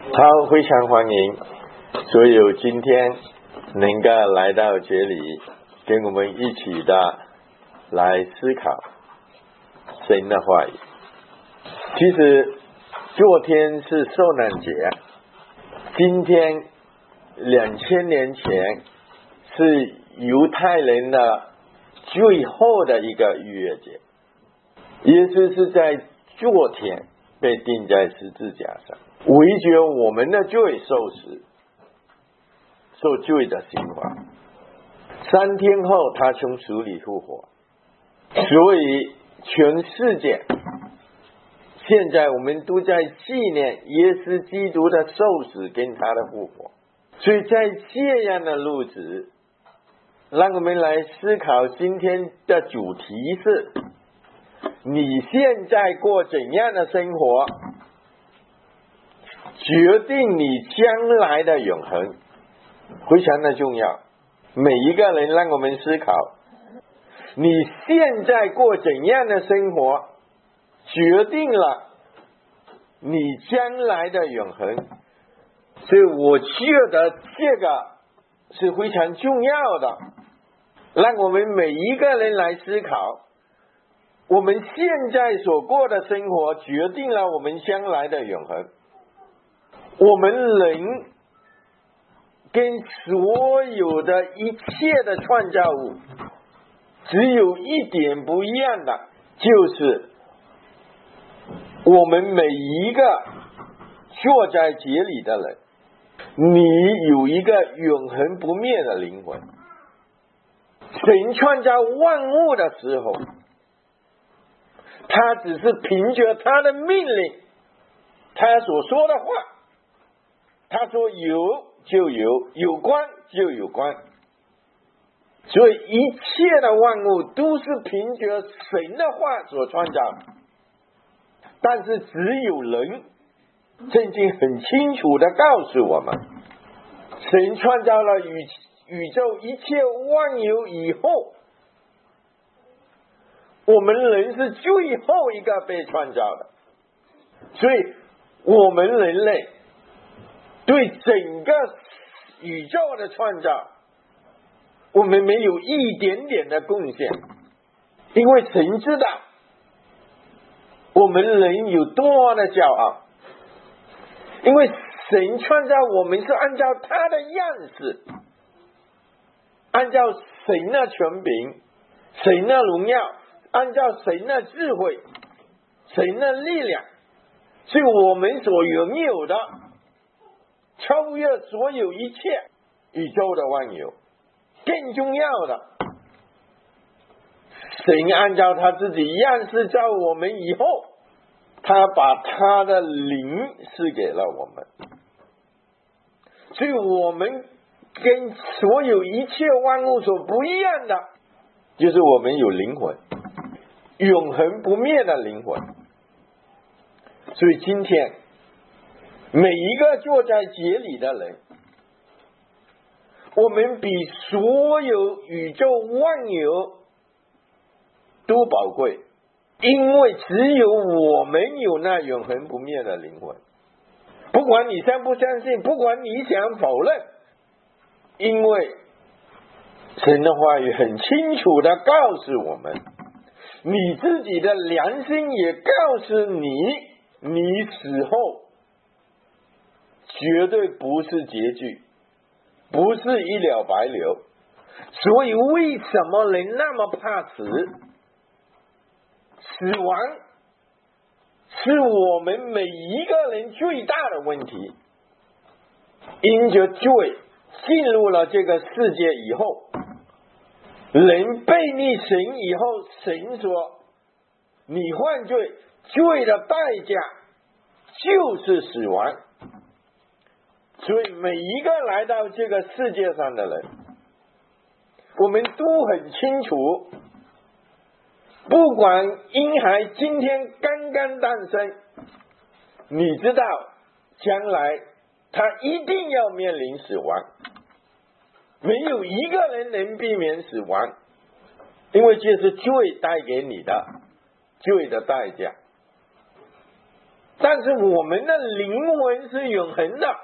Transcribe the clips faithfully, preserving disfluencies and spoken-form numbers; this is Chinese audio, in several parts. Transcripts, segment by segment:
好，非常欢迎所有今天能够来到这里跟我们一起的来思考神的话语。其实昨天是受难节，今天两千年前是犹太人的最后的一个逾越节，耶稣是在昨天被钉在十字架上，为着我们的罪受死，受罪的刑罚。三天后他从死里复活，所以全世界现在我们都在纪念耶稣基督的受死跟他的复活。所以在这样的日子，让我们来思考今天的主题是：你现在过怎样的生活，决定你将来的永恒，非常的重要。每一个人让我们思考，你现在过怎样的生活，决定了你将来的永恒。所以我觉得这个是非常重要的，让我们每一个人来思考，我们现在所过的生活决定了我们将来的永恒。我们人跟所有的一切的创造物只有一点不一样的，就是我们每一个坐在这里的人，你有一个永恒不灭的灵魂。神创造万物的时候，他只是凭着他的命令，他所说的话，他说有就有，有光就有光。所以一切的万物都是凭着神的话所创造。但是只有人，圣经很清楚的告诉我们，神创造了宇宇宙一切万有以后，我们人是最后一个被创造的。所以我们人类对整个宇宙的创造，我们没有一点点的贡献，因为神知道我们人有多的骄傲。因为神创造我们是按照他的样式，按照神的权柄，神的荣耀，按照神的智慧，神的力量，是我们所拥有的超越所有一切宇宙的万有。更重要的，神按照他自己样式造我们以后，他把他的灵赐给了我们。所以我们跟所有一切万物所不一样的，就是我们有灵魂，永恒不灭的灵魂。所以今天每一个坐在这里的人，我们比所有宇宙万有都宝贵，因为只有我们有那永恒不灭的灵魂。不管你相不相信，不管你想否认，因为神的话语很清楚的告诉我们，你自己的良心也告诉你，你死后绝对不是结局，不是一了百了。所以为什么人那么怕死？死亡是我们每一个人最大的问题。因着罪进入了这个世界以后，人背逆神以后，神说你犯罪，罪的代价就是死亡。所以每一个来到这个世界上的人，我们都很清楚，不管婴孩今天刚刚诞生，你知道将来他一定要面临死亡，没有一个人能避免死亡，因为这是罪带给你的罪的代价。 但是我们的灵魂是永恒的，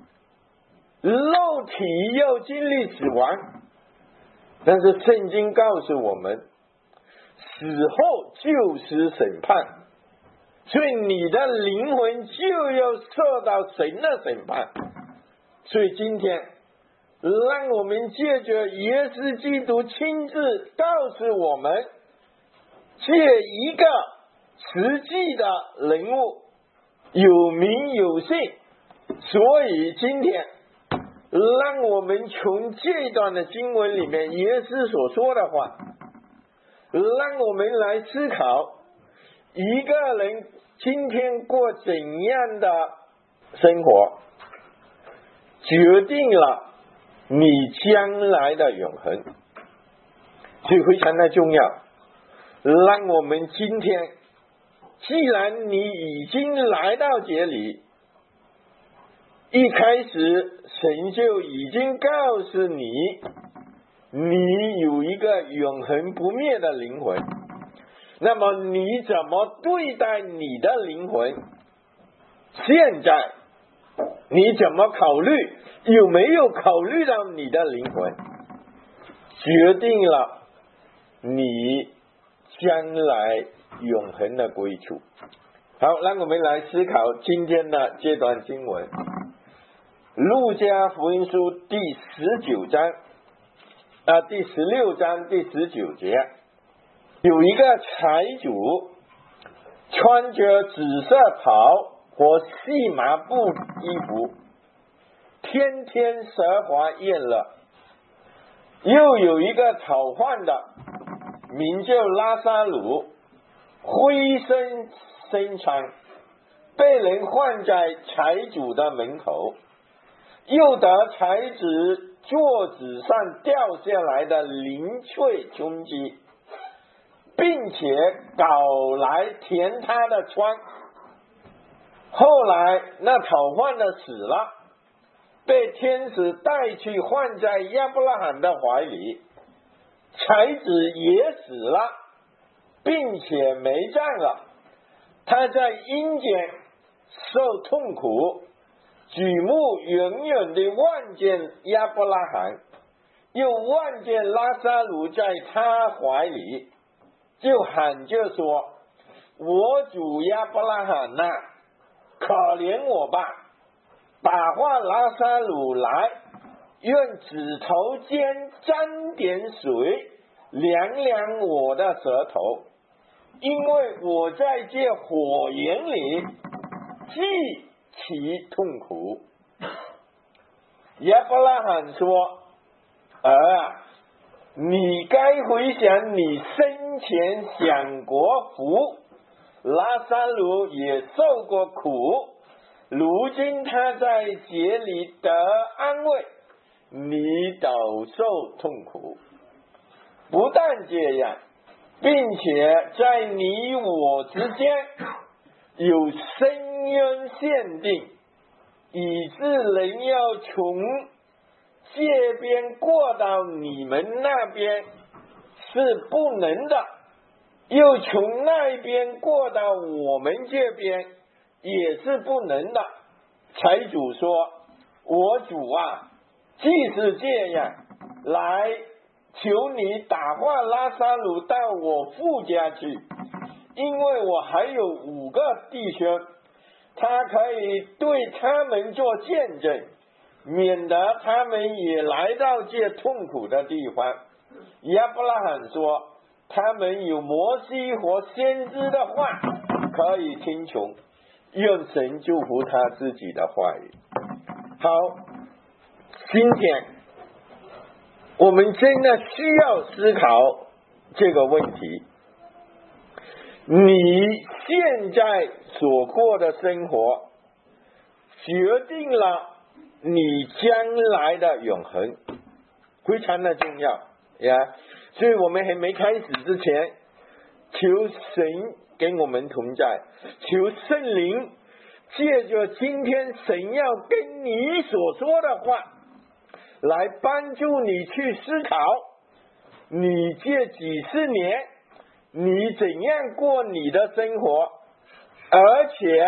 肉体要经历死亡，但是圣经告诉我们，死后就是审判，所以你的灵魂就要受到神的审判。所以今天让我们借着耶稣基督亲自告诉我们，借一个实际的人物，有名有姓，所以今天让我们从这段的经文里面耶稣所说的话，让我们来思考一个人今天过怎样的生活，决定了你将来的永恒。所以非常的重要，让我们今天既然你已经来到这里，一开始神就已经告诉你，你有一个永恒不灭的灵魂，那么你怎么对待你的灵魂？现在你怎么考虑？有没有考虑到你的灵魂？决定了你将来永恒的归处。好，让我们来思考今天的这段经文，路加福音书第十九章啊，第十六章第十九节，有一个财主穿着紫色袍和细麻布衣服，天天奢华宴乐。又有一个讨饭的，名叫拉撒鲁，灰身身穿，被人放在财主的门口，又得财主桌子上掉下来的零碎充饥，并且搞来填他的疮。后来那讨饭的死了，被天使带去放在亚伯拉罕的怀里，财子也死了，并且埋葬了。他在阴间受痛苦，举目远远地望见亚伯拉罕，又望见拉撒路在他怀里，就喊着说：我主亚伯拉罕呐、啊，可怜我吧，打发拉撒路来，用指头尖沾点水，凉凉我的舌头，因为我在这火焰里极其痛苦。亚伯拉罕说：儿啊，你该回想你生前享过福，拉撒路也受过苦，如今他在这里得安慰，你倒受痛苦。不但这样，并且在你我之间有深渊限定，以致人要从这边过到你们那边是不能的，又从那边过到我们这边也是不能的。财主说：我主啊，即使这样，来求你打发拉撒路到我父家去，因为我还有五个弟兄，他可以对他们做见证，免得他们也来到这痛苦的地方。亚伯拉罕说：他们有摩西和先知的话可以听从，愿神祝福他自己的话语。好，今天我们真的需要思考这个问题，你现在所过的生活决定了你将来的永恒，非常的重要呀。所以我们还没开始之前，求神跟我们同在，求圣灵借着今天神要跟你所说的话，来帮助你去思考，你这几十年你怎样过你的生活，而且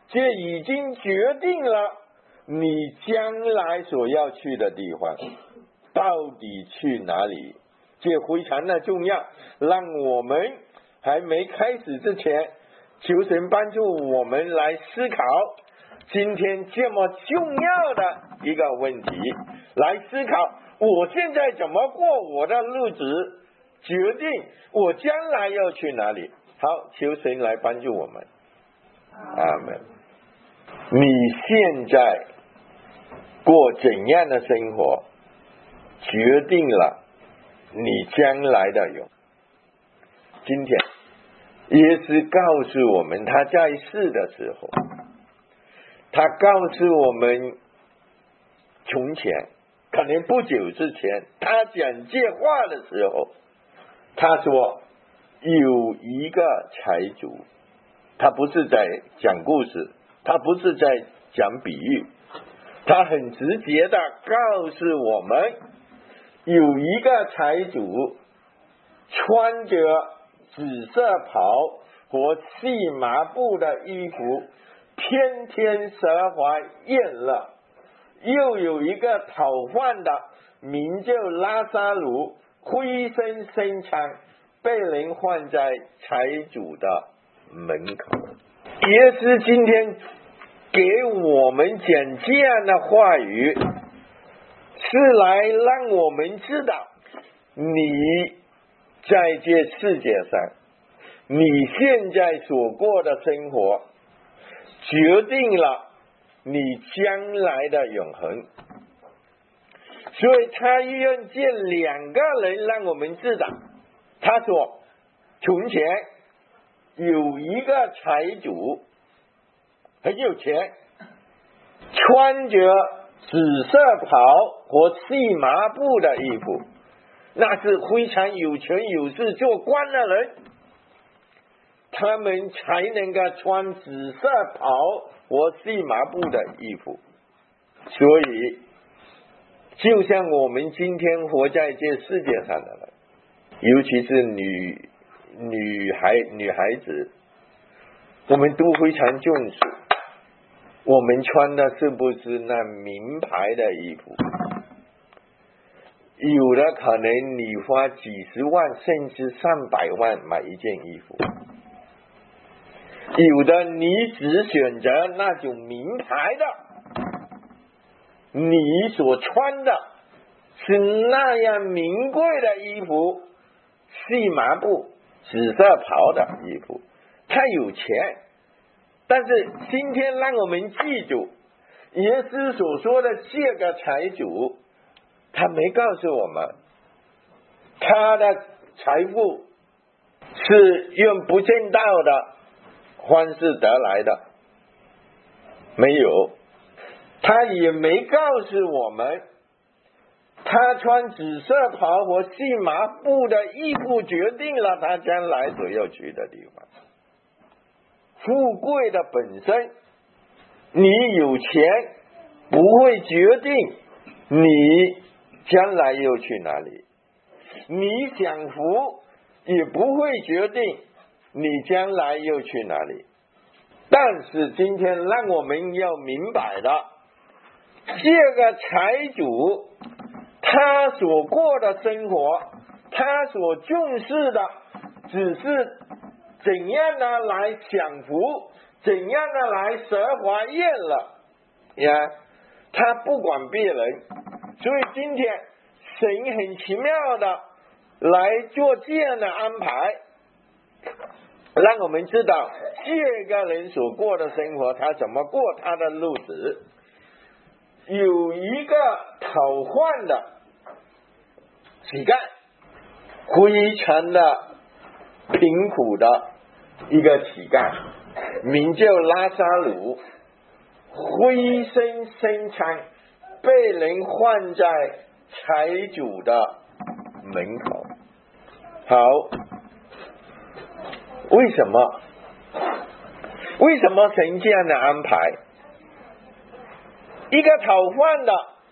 这已经决定了你将来所要去的地方，到底去哪里？这非常的重要，让我们还没开始之前，求神帮助我们来思考今天这么重要的一个问题，来思考我现在怎么过我的日子，决定我将来要去哪里。好，求神来帮助我们。阿们。你现在过怎样的生活，决定了你将来的永。今天耶稣告诉我们，他在世的时候，他告诉我们，从前可能不久之前，他讲这话的时候，他说有一个财主，他不是在讲故事，他不是在讲比喻，他很直接的告诉我们，有一个财主穿着紫色袍和细麻布的衣服，天天奢华宴乐，又有一个讨饭的名叫拉撒路，灰身身残，被人放在财主的门口。耶稣今天给我们讲这样的话语，是来让我们知道，你在这世界上，你现在所过的生活，决定了你将来的永恒。所以他用这两个人让我们知道，他说从前有一个财主很有钱，穿着紫色袍和细麻布的衣服，那是非常有权有势做官的人，他们才能够穿紫色袍和细麻布的衣服。所以就像我们今天活在这世界上的人，尤其是女女孩女孩子，我们都非常重视我们穿的是不是那名牌的衣服。有的可能你花几十万甚至上百万买一件衣服，有的你只选择那种名牌的，你所穿的是那样名贵的衣服，细麻布紫色袍的衣服，他有钱。但是今天让我们记住耶稣所说的这个财主，他没告诉我们他的财富是用不正道的方式得来的，没有。他也没告诉我们他穿紫色袍和细麻布的衣服决定了他将来所要去的地方。富贵的本身，你有钱不会决定你将来要去哪里，你享福也不会决定你将来要去哪里。但是今天让我们要明白的，这个财主他所过的生活，他所重视的只是怎样的来享福，怎样的来奢华宴乐呀，他不管别人。所以今天神很奇妙的来做这样的安排，让我们知道这个人所过的生活，他怎么过他的日子。有一个讨饭的乞丐，非常的贫苦的一个乞丐，名叫拉撒路，灰身身残，被人放在财主的门口。好，为什么为什么神这样的安排？一个讨饭的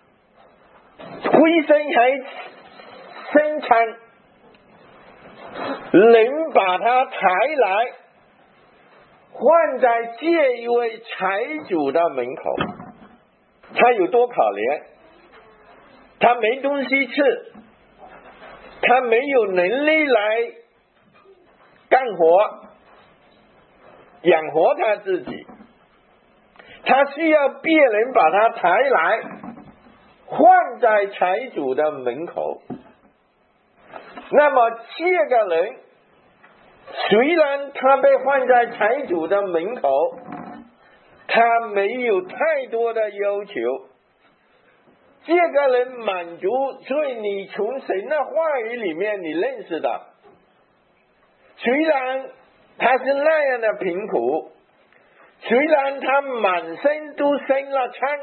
灰身还身残，人把他抬来换在这一位财主的门口，他有多可怜？他没东西吃，他没有能力来干活养活他自己，他需要别人把他抬来换在财主的门口。那么这个人虽然他被换在财主的门口，他没有太多的要求，这个人满足，所以你从神的话语里面你认识的，虽然他是那样的贫苦，虽然他满身都生了疮，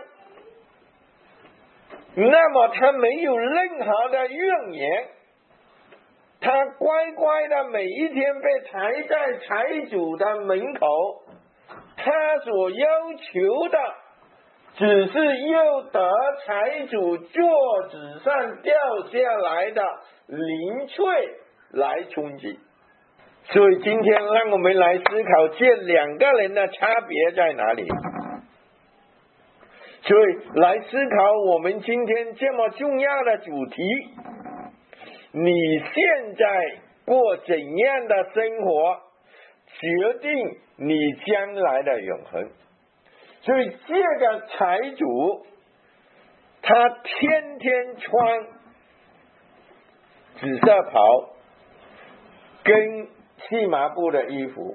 那么他没有任何的怨言，他乖乖的每一天被抬在财主的门口，他所要求的只是要得财主桌子上掉下来的零碎来充饥。所以今天让我们来思考这两个人的差别在哪里。所以来思考我们今天这么重要的主题，你现在过怎样的生活，决定你将来的永恒。所以这个财主他天天穿紫色袍跟细麻布的衣服，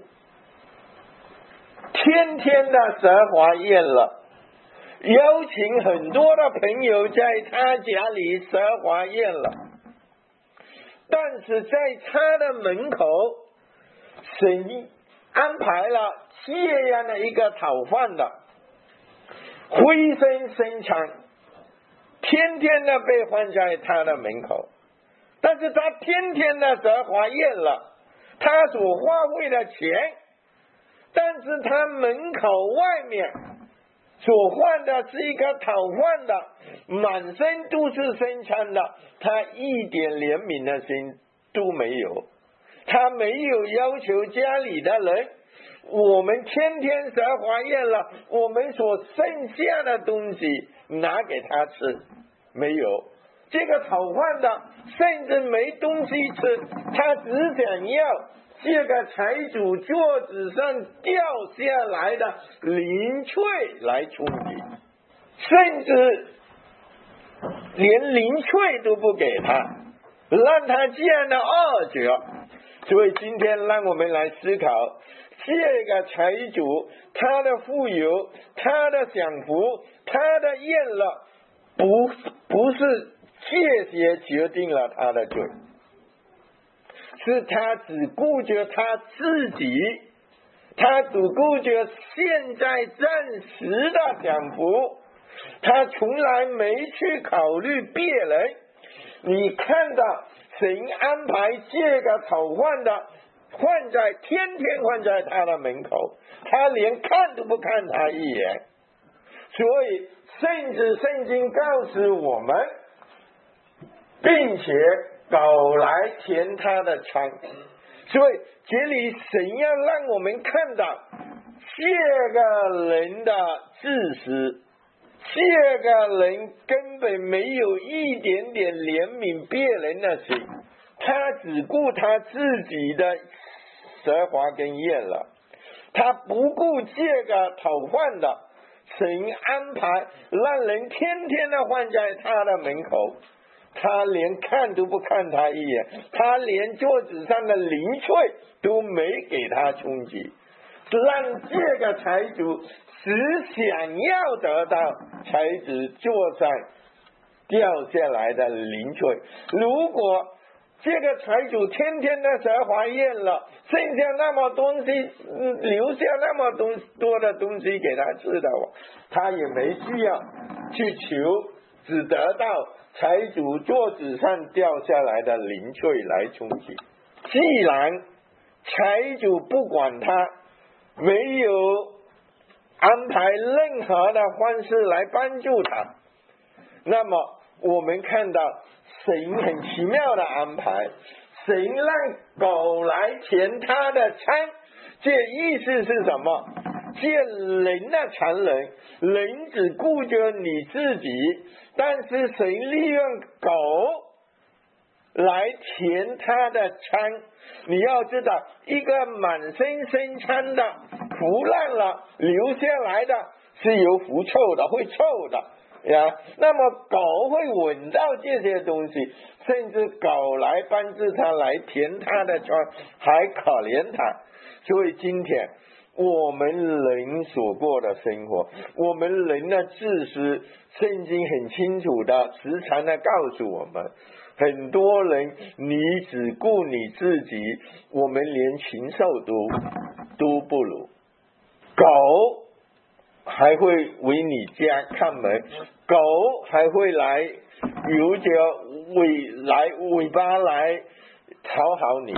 天天的奢华宴乐，邀请很多的朋友在他家里奢华宴乐，但是在他的门口，神安排了这样的一个讨饭的，灰身身长，天天的被放在他的门口，但是他天天的奢华宴乐，他所花费的钱，但是他门口外面所换的是一个讨饭的，满身都是生疮的，他一点怜悯的心都没有，他没有要求家里的人我们天天奢华宴了，我们所剩下的东西拿给他吃，没有。这个讨饭的甚至没东西吃，他只想要这个财主桌子上掉下来的零碎来充饥，甚至连零碎都不给他，让他这样的二者。所以今天让我们来思考，这个财主他的富有，他的享福，他的宴乐，不不是这些决定了他的罪，是他只顾着他自己，他只顾着现在暂时的享福，他从来没去考虑别人。你看到神安排这个讨饭的放在天天放在他的门口，他连看都不看他一眼。所以甚至圣经告诉我们，并且狗来填他的疮。所以这里神要让我们看到这个人的自私，这个人根本没有一点点怜悯别人的心，他只顾他自己的奢华跟宴乐，他不顾这个讨饭的，神安排让人天天的放在他的门口，他连看都不看他一眼，他连桌子上的零碎都没给他充饥，让这个财主只想要得到财主桌上掉下来的零碎。如果这个财主天天的奢华宴了，剩下那么东西，留下那么多多的东西给他吃的，他也没需要去求，只得到财主桌子上掉下来的零碎来充饥。既然财主不管他，没有安排任何的方式来帮助他，那么我们看到神很奇妙的安排，神让狗来填他的疮， 这意思是什么？这人的残忍，人只顾着你自己，但是谁利用狗来填他的餐？你要知道，一个满身生疮的腐烂了留下来的是有腐臭的，会臭的呀。那么狗会闻到这些东西，甚至狗来帮助他来填他的疮，还可怜他。所以今天我们人所过的生活，我们人的自私，圣经很清楚的时常的告诉我们，很多人你只顾你自己，我们连禽兽都都不如。狗还会为你家看门，狗还会来由着尾来尾巴来讨好你。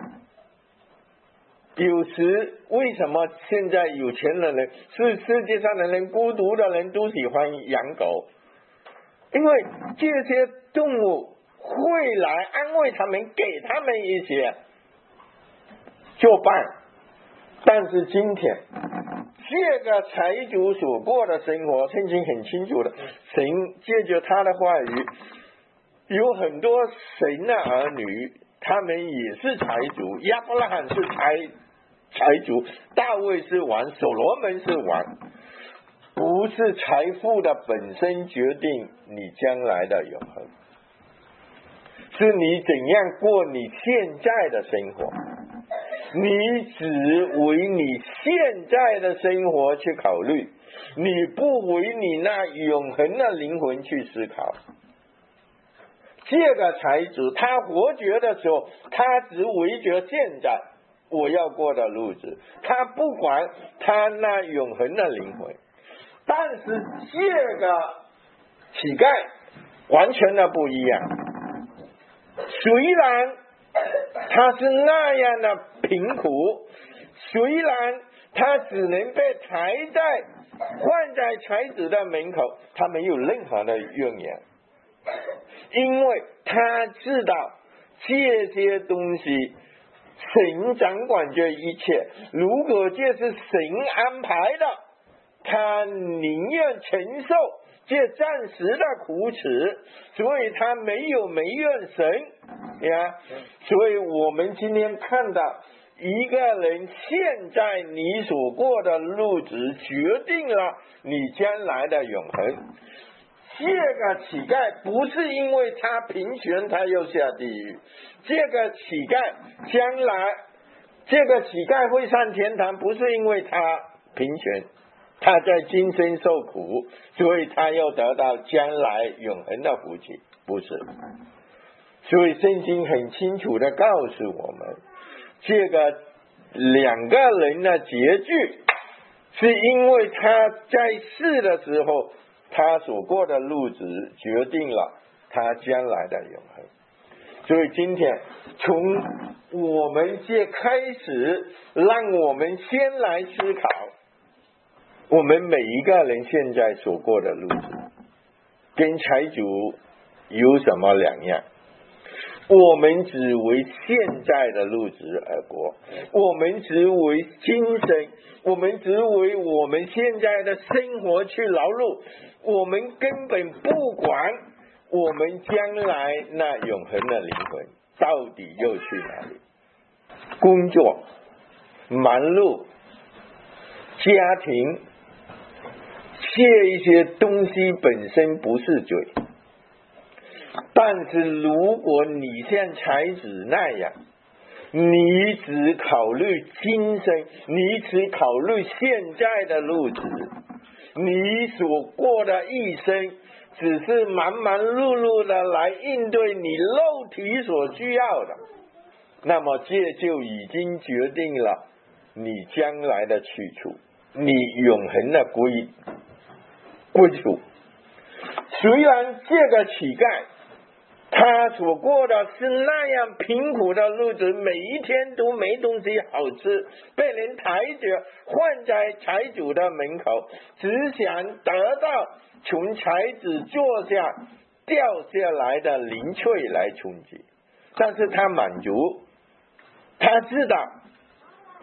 有时为什么现在有钱的人，是世界上的人，孤独的人都喜欢养狗？因为这些动物会来安慰他们，给他们一些作伴。但是今天这个财主所过的生活，圣经很清楚的，神借着他的话语，有很多神的儿女，他们也是财主。亚伯拉罕是财财主，大卫是王，所罗门是王。不是财富的本身决定你将来的永恒，是你怎样过你现在的生活。你只为你现在的生活去考虑，你不为你那永恒的灵魂去思考。这个财主他活着的时候，他只为着现在我要过的日子，他不管他那永恒的灵魂。但是这个乞丐完全的不一样，虽然他是那样的贫苦，虽然他只能被抬在放在财主的门口，他没有任何的怨言，因为他知道这些东西神掌管这一切，如果这是神安排的，他宁愿承受这暂时的苦耻，所以他没有没怨神呀。所以我们今天看到一个人现在你所过的日子决定了你将来的永恒。这个乞丐不是因为他贫穷他要下地狱，这个乞丐将来这个乞丐会上天堂，不是因为他贫穷，他在今生受苦，所以他要得到将来永恒的福气，不是。所以圣经很清楚的告诉我们，这个两个人的结局是因为他在世的时候他所过的日子决定了他将来的永恒。所以今天从我们这开始，让我们先来思考我们每一个人现在所过的日子跟财主有什么两样。我们只为现在的日子而过，我们只为今生，我们只为我们现在的生活去劳碌，我们根本不管我们将来那永恒的灵魂到底又去哪里。工作忙碌家庭这一些东西本身不是罪，但是如果你像财子那样，你只考虑今生，你只考虑现在的日子，你所过的一生只是忙忙碌碌的来应对你肉体所需要的，那么这就已经决定了你将来的去处，你永恒的归归处。虽然这个乞丐他所过的是那样贫苦的日子，每一天都没东西好吃，被人抬着放在财主的门口，只想得到从财主坐下掉下来的零碎来充饥。但是他满足，他知道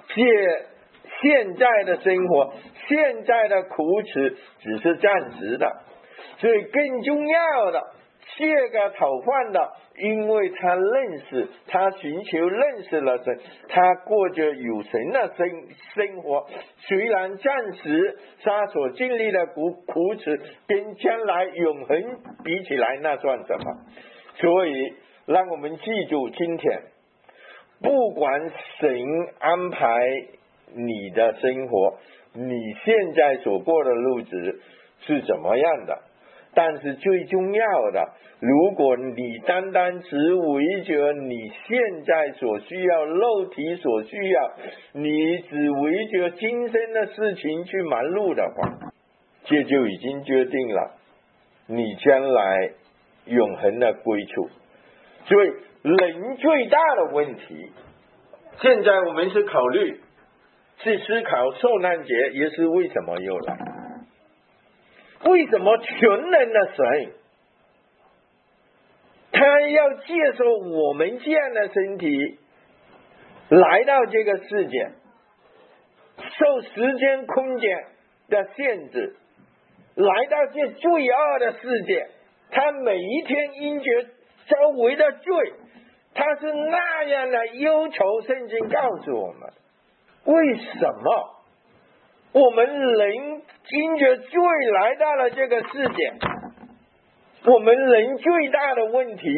借现在的生活，现在的苦楚只是暂时的，所以更重要的，这个讨饭的，因为他认识，他寻求认识了神，他过着有神的生生活，虽然暂时他所经历的苦苦楚跟将来永恒比起来，那算什么？所以让我们记住，今天不管神安排你的生活，你现在所过的日子是怎么样的，但是最重要的，如果你单单只围着你现在所需要，肉体所需要，你只围着今生的事情去忙碌的话，这就已经决定了你将来永恒的归处。所以人最大的问题，现在我们是考虑去思考受难节耶稣为什么又来，为什么全能的神他要接受我们这样的身体来到这个世界，受时间空间的限制，来到这罪恶的世界，他每一天因着周围的罪，他是那样的忧愁。圣经告诉我们，为什么我们人因着罪来到了这个世界？我们人最大的问题，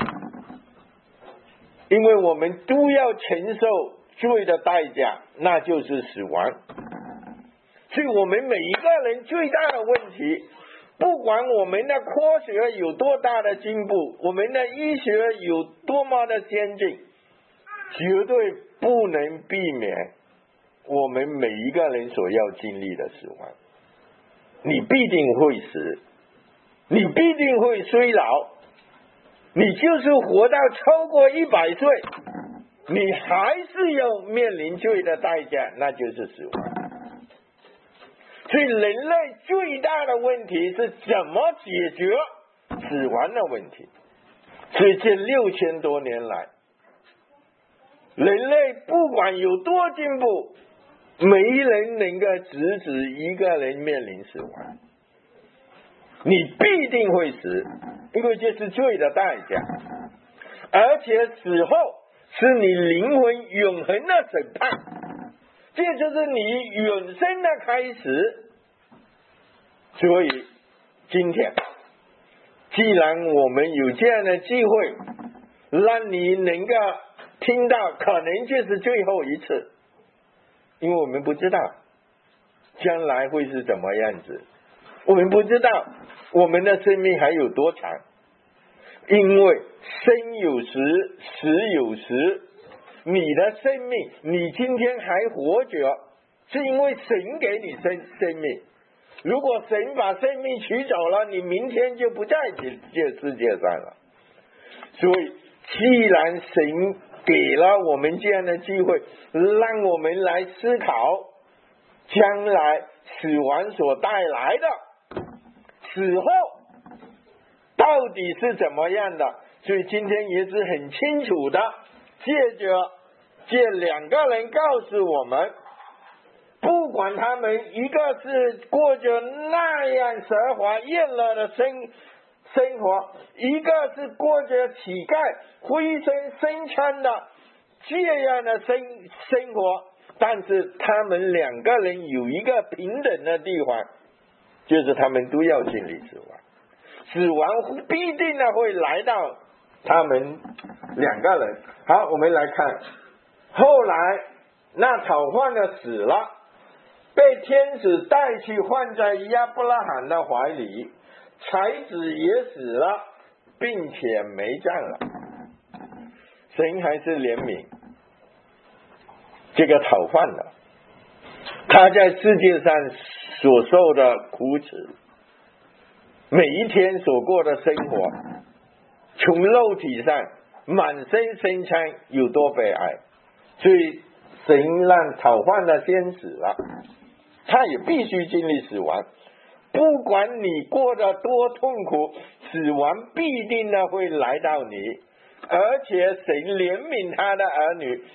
因为我们都要承受罪的代价，那就是死亡。所以我们每一个人最大的问题，不管我们的科学有多大的进步，我们的医学有多么的先进，绝对不能避免我们每一个人所要经历的死亡。你必定会死，你必定会衰老，你就是活到超过一百岁，你还是要面临罪的代价，那就是死亡。所以人类最大的问题是怎么解决死亡的问题。所以这六千多年来，人类不管有多进步，没人能够阻止一个人面临死亡。你必定会死，因为这是罪的代价，而且死后是你灵魂永恒的审判，这就是你永生的开始。所以今天既然我们有这样的机会，让你能够听到，可能就是最后一次，因为我们不知道将来会是怎么样子，我们不知道我们的生命还有多长，因为生有时，死有时。你的生命，你今天还活着，是因为神给你生生命。如果神把生命取走了，你明天就不在这这世界上了。所以既然神给了我们这样的机会，让我们来思考将来死亡所带来的死后到底是怎么样的，所以今天也是很清楚的借着这两个人告诉我们，不管他们一个是过着那样奢华宴乐的生生活，一个是过着乞丐灰身深穿的这样的生生活，但是他们两个人有一个平等的地方，就是他们都要经历死亡，死亡必定的会来到他们两个人。好，我们来看后来那讨饭的死了，被天使带去放在亚伯拉罕的怀里，才子也死了，并且埋葬了。神还是怜悯这个讨饭的，他在世界上所受的苦楚，每一天所过的生活，从肉体上满身身伤有多悲哀，所以神让讨饭的先死了，他也必须经历死亡。不管你过得多痛苦，死亡必定的会来到你，而且神怜悯他的儿女，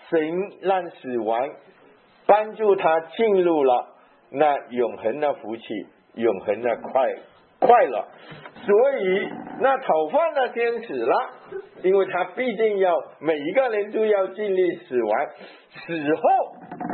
神让死亡帮助他进入了那永恒的福气，永恒的快快乐。所以那讨饭的先死了，因为他必定要每一个人都要经历死亡，死后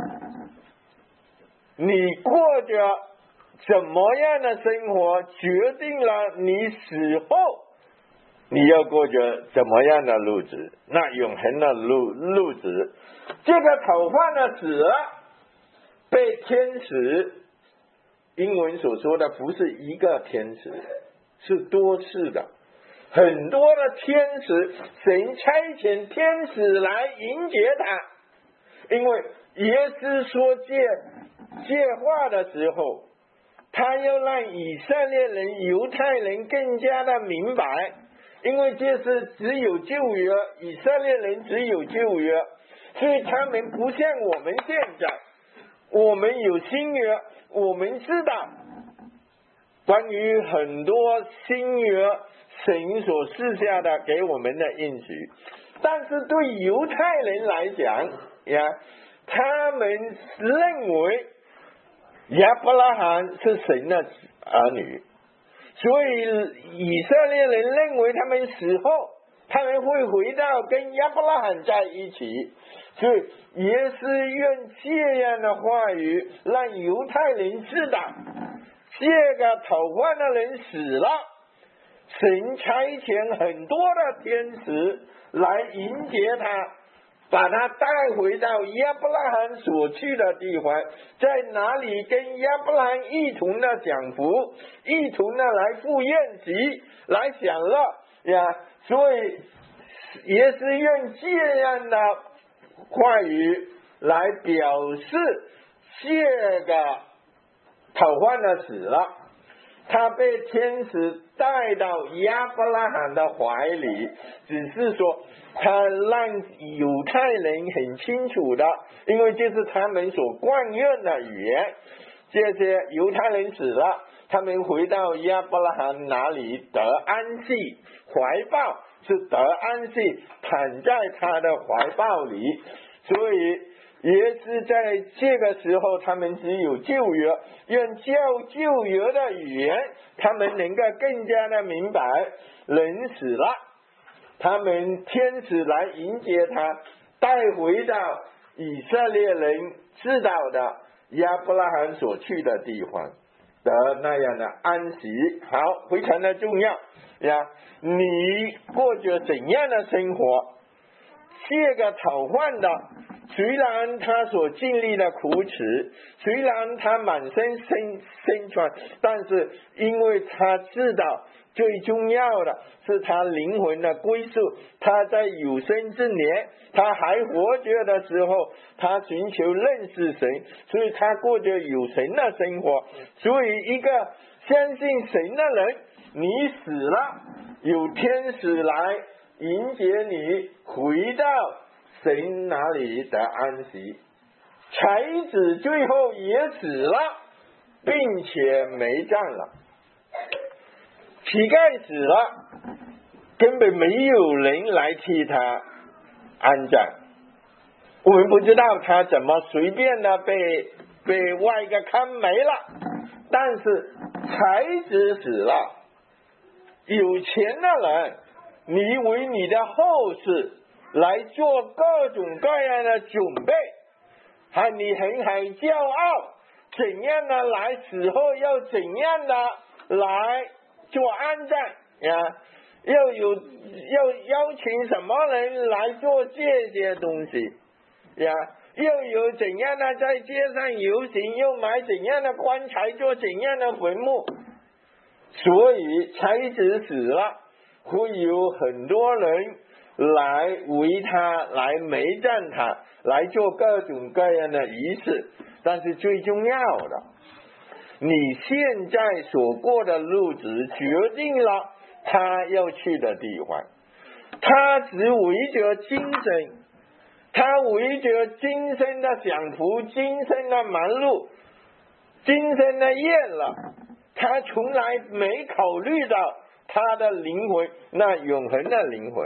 你过着怎么样的生活，决定了你死后你要过着怎么样的日子，那永恒的日日子。这个讨饭的死了，被天使，英文所说的不是一个天使，是多次的，很多的天使，神差遣天使来迎接他。因为耶稣说这这话的时候，他要让以色列人、犹太人更加的明白，因为这是只有旧约，以色列人只有旧约，所以他们不像我们现在，我们有新约，我们知道关于很多新约神所赐下的给我们的应许，但是对犹太人来讲呀，他们认为亚伯拉罕是神的儿女，所以以色列人认为他们死后他们会回到跟亚伯拉罕在一起，所以耶稣用这样的话语让犹太人知道，这个讨饭的人死了，神差遣很多的天使来迎接他，把他带回到亚伯拉罕所去的地方，在哪里跟亚伯拉罕一同的享福，一同的来赴宴席，来享乐呀。所以也是用这样的话语来表示这个讨饭的死了，他被天使带到亚伯拉罕的怀里，只是说他让犹太人很清楚的，因为这是他们所惯用的语言，这些犹太人死了，他们回到亚伯拉罕那里得安息，怀抱是得安息，躺在他的怀抱里。所以也是在这个时候，他们只有旧约，用较旧约的语言，他们能够更加的明白，人死了，他们天使来迎接他，带回到以色列人知道的亚伯拉罕所去的地方的那样的安息。好，非常的重要呀！你过着怎样的生活？这个讨饭的，虽然他所经历的苦耻，虽然他满身身身穿，但是因为他知道最重要的是他灵魂的归宿，他在有生之年，他还活着的时候，他寻求认识神，所以他过着有神的生活。所以一个相信神的人，你死了，有天使来迎接你回到神那里的安息。才子最后也死了，并且埋葬了。乞丐死了，根本没有人来替他安葬。我们不知道他怎么随便的被被外个看没了，但是才子死了，有钱的人，你为你的后事来做各种各样的准备，还你很很骄傲，怎样的来死后要怎样的来做安葬呀？要有要邀请什么人来做这些东西呀？又有怎样的在街上游行，又买怎样的棺材，做怎样的坟墓。所以才子死了，会有很多人来为他来埋葬他，来做各种各样的仪式。但是最重要的，你现在所过的日子决定了他要去的地方。他只为着今生，他为着今生的享福，今生的忙碌，今生的厌了，他从来没考虑到他的灵魂，那永恒的灵魂。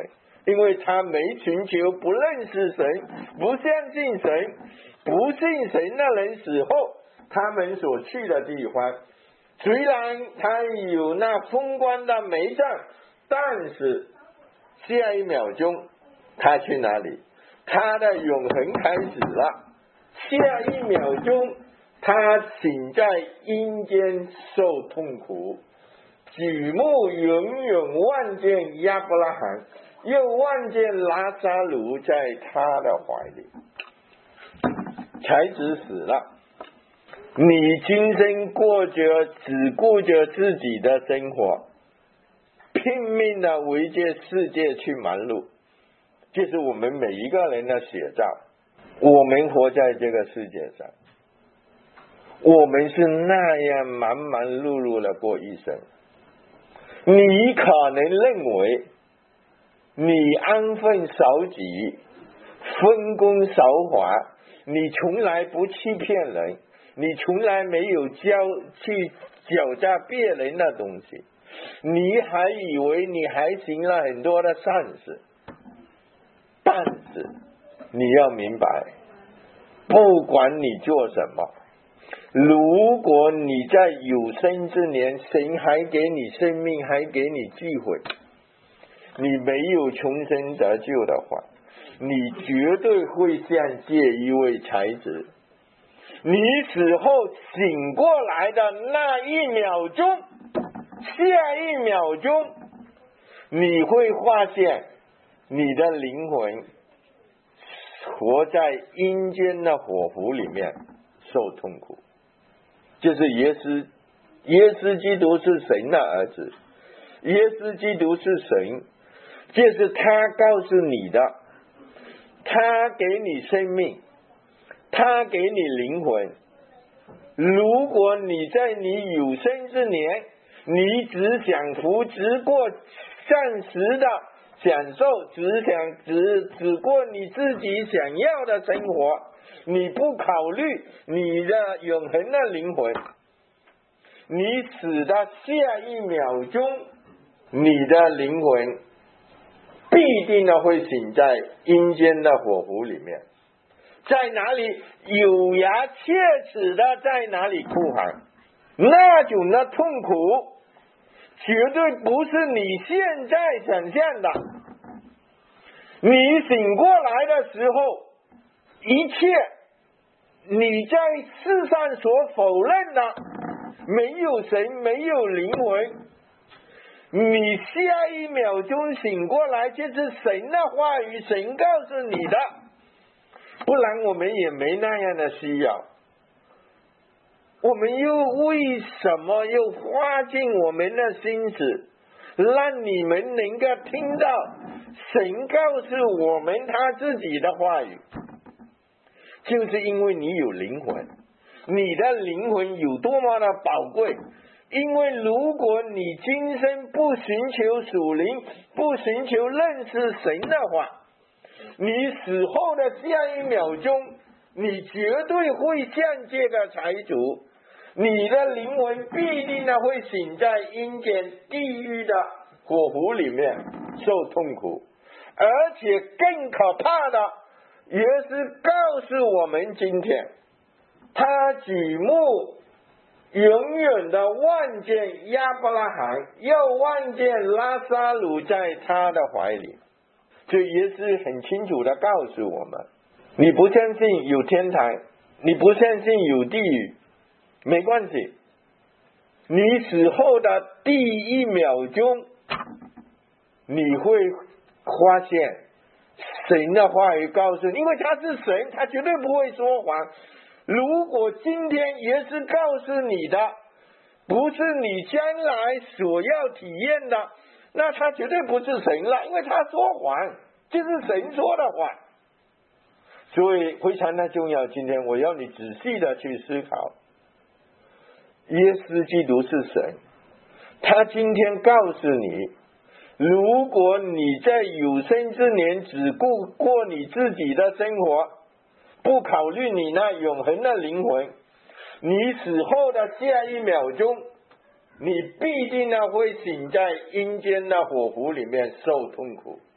因为他没寻求，不认识神，不相信神，不信神的人死后，他们所去的地方，虽然他有那风光的美照，但是下一秒钟他去哪里？他的永恒开始了。下一秒钟他醒在阴间受痛苦，举目远远望见亚伯拉罕，又望见拉撒路在他的怀里。才子死了，你今生过着只顾着自己的生活，拼命的围着世界去忙碌，这是我们每一个人的写照。我们活在这个世界上，我们是那样忙忙碌碌的过一生。你可能认为你安分守己，分工守法，你从来不欺骗人，你从来没有教去狡诈别人的东西，你还以为你还行了很多的善事。但是你要明白，不管你做什么，如果你在有生之年，神还给你生命，还给你机会，你没有重生得救的话，你绝对会像这一位才子，你死后醒过来的那一秒钟，下一秒钟你会发现你的灵魂活在阴间的火湖里面受痛苦。就是耶稣，耶稣基督是神的儿子，耶稣基督是神，这是他告诉你的，他给你生命，他给你灵魂。如果你在你有生之年，你只享福，只过暂时的享受，只想只只过你自己想要的生活，你不考虑你的永恒的灵魂，你死的下一秒钟，你的灵魂必定的会醒在阴间的火湖里面。在哪里有牙切齿的在哪里哭喊，那种的痛苦绝对不是你现在想象的。你醒过来的时候，一切你在世上所否认的，没有神，没有灵魂，你下一秒钟醒过来，就是神的话语，神告诉你的，不然我们也没那样的需要。我们又为什么又花尽我们的心思，让你们能够听到神告诉我们他自己的话语？就是因为你有灵魂，你的灵魂有多么的宝贵。因为如果你今生不寻求属灵，不寻求认识神的话，你死后的下一秒钟，你绝对会像这个财主，你的灵魂必定的会醒在阴间地狱的火湖里面受痛苦。而且更可怕的也是告诉我们，今天他举目永远的望见亚伯拉罕，又望见拉撒路在他的怀里。这也是很清楚的告诉我们，你不相信有天堂，你不相信有地狱，没关系，你死后的第一秒钟，你会发现神的话语告诉你，因为他是神，他绝对不会说谎。如果今天也是告诉你的不是你将来所要体验的，那他绝对不是神了，因为他说谎，这是神说的话。所以非常的重要，今天我要你仔细的去思考，耶稣基督是神，他今天告诉你，如果你在有生之年只顾过你自己的生活，不考虑你那永恒的灵魂，你死后的下一秒钟，你必定呢会醒在阴间的火湖里面受痛苦。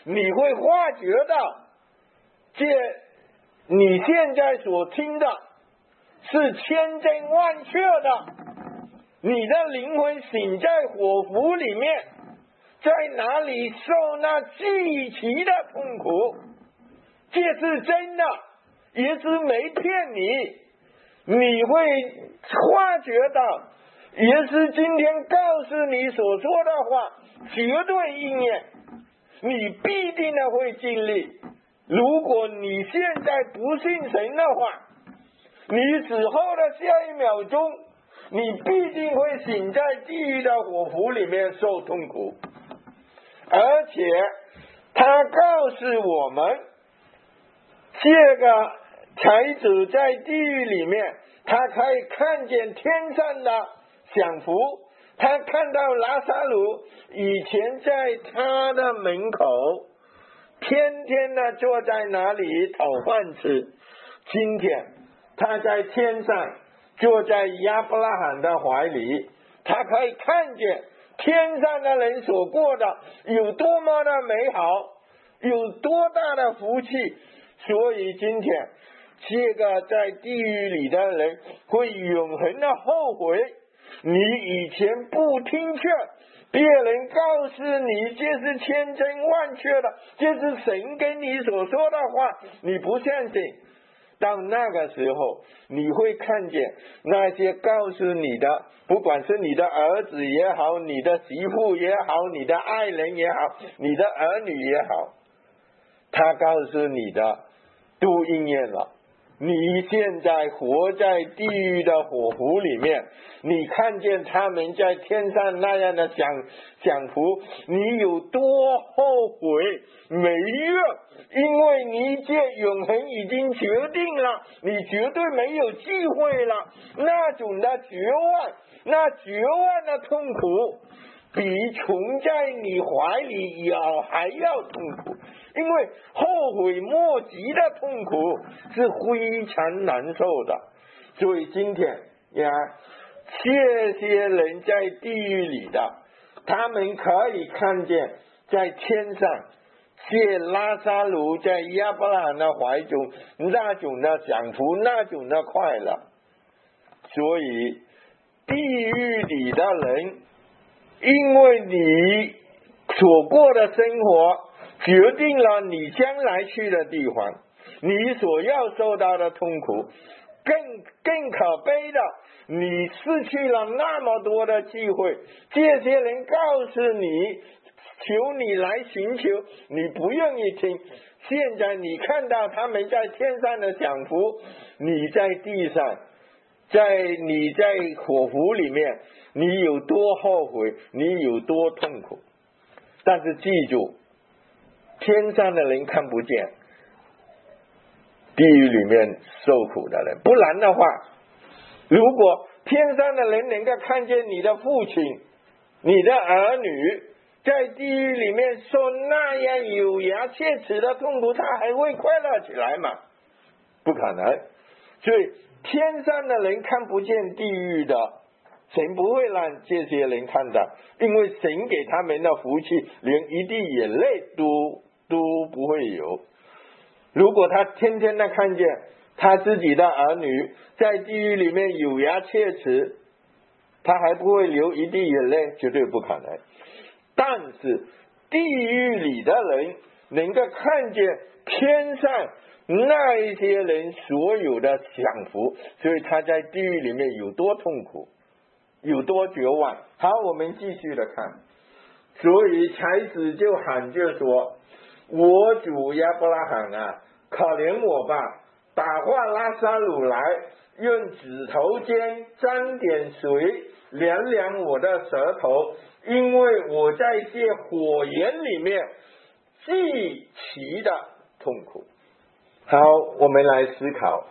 你会发觉到，这你现在所听的是千真万确的，你的灵魂醒在火湖里面，在哪里受那极其的痛苦，这是真的，也是没骗你。你会发觉到，也是今天告诉你所说的话绝对应验，你必定的会经历。如果你现在不信神的话，你死后的下一秒钟，你必定会醒在地狱的火湖里面受痛苦。而且他告诉我们，这个财主在地狱里面，他可以看见天上的享福，他看到拉撒路以前在他的门口天天的坐在那里讨饭吃，今天他在天上坐在亚伯拉罕的怀里，他可以看见天上的人所过的有多么的美好，有多大的福气。所以今天这个在地狱里的人会永恒的后悔，你以前不听劝，别人告诉你这是千真万确的，这是神跟你所说的话，你不相信。到那个时候，你会看见那些告诉你的，不管是你的儿子也好，你的媳妇也好，你的爱人也好，你的儿女也好，他告诉你的都应验了。你现在活在地狱的火湖里面，你看见他们在天上那样的享享福，你有多后悔没用？因为你这永恒已经决定了，你绝对没有机会了。那种的绝望，那绝望的痛苦，比穷在你怀里咬还要痛苦。因为后悔莫及的痛苦是非常难受的。所以今天呀，这些人在地狱里的，他们可以看见在天上这拉撒路在亚伯拉罕的怀中那种的享福，那种的快乐。所以地狱里的人，因为你所过的生活决定了你将来去的地方，你所要受到的痛苦。更更可悲的，你失去了那么多的机会，这些人告诉你，求你来寻求，你不愿意听。现在你看到他们在天上的享福，你在地上，在你在火湖里面，你有多后悔，你有多痛苦。但是记住，天上的人看不见地狱里面受苦的人，不然的话，如果天上的人能够看见你的父亲、你的儿女在地狱里面受那样有牙切齿的痛苦，他还会快乐起来吗？不可能。所以天上的人看不见地狱的，神不会让这些人看到，因为神给他们的福气连一滴眼泪都都不会有。如果他天天的看见他自己的儿女在地狱里面有牙切齿，他还不会流一滴眼泪，绝对不可能。但是地狱里的人能够看见天上那一些人所有的享福，所以他在地狱里面有多痛苦，有多绝望。好，我们继续的看。所以才子就喊就说，我主亚伯拉罕啊，可怜我吧，打发拉撒路来，用指头尖沾点水凉凉我的舌头，因为我在这火焰里面极其的痛苦。好，我们来思考，